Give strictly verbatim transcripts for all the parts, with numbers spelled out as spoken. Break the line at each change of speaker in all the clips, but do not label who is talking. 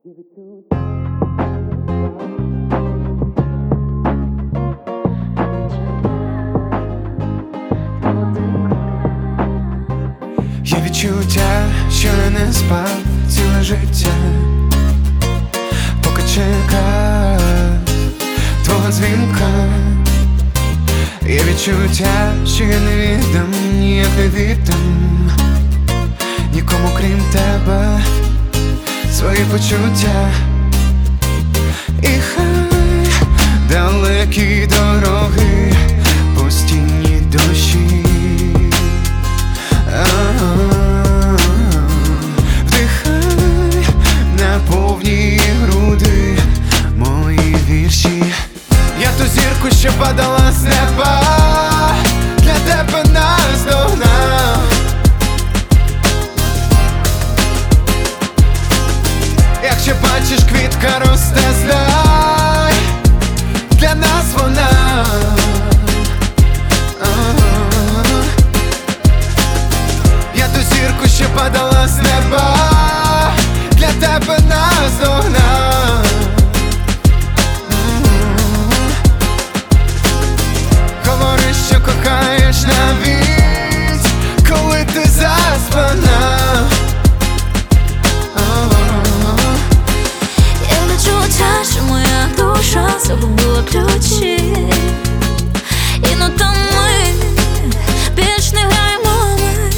Є відчуття, що я не спав ціле життя, поки чекав твого дзвінка. Є відчуття, що я не віддам, ніяк не віддам нікому крім тебе свої почуття. І хай далекі дороги, постійні дощі, вдихай на повні груди мої вірші. Я ту зірку, що падала з неба, для тебе наздогнав. Якщо бачиш, квітка росте, знай, для нас вона. Я ту зірку, що падала з неба, для тебе наздогнав. Говори, що кохаєш навіть, коли ти заспана.
Я відчуття, що моя душа загубила ключі, і ну там ми більш не граємо ми.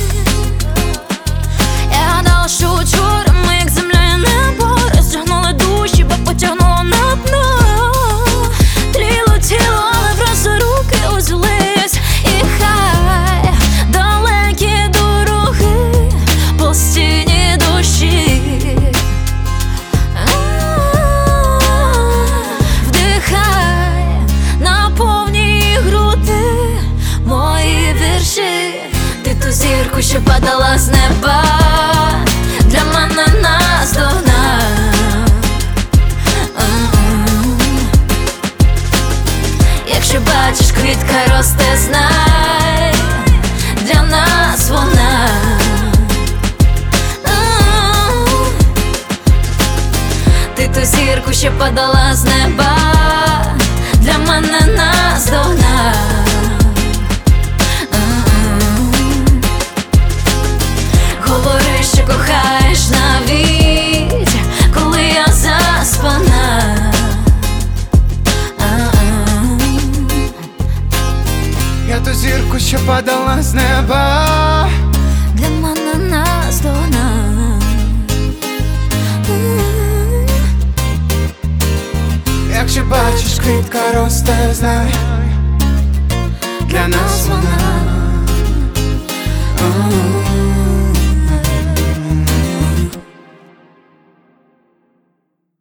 Я гадала, що вчора ми, як земля і небо, роздягнули душі, бо потягнуло на дно. Тліло тіло, але просто руки узялись. І хай далекі дороги, постійні душі, вдихай на повні груди мої вірші. Ти ту зірку, що падала з неба, для мене наздогнав. Якщо бачиш, квітка росте, знай, для нас вона. Ти ту зірку, що падала з неба, для мене наздогнав. Говори, що кохаєш навіть, коли я заспана.
Я ту зірку, що падала з неба,
Для мене наздогнав.
якщо бачиш, квітка росте, знай, для нас вона.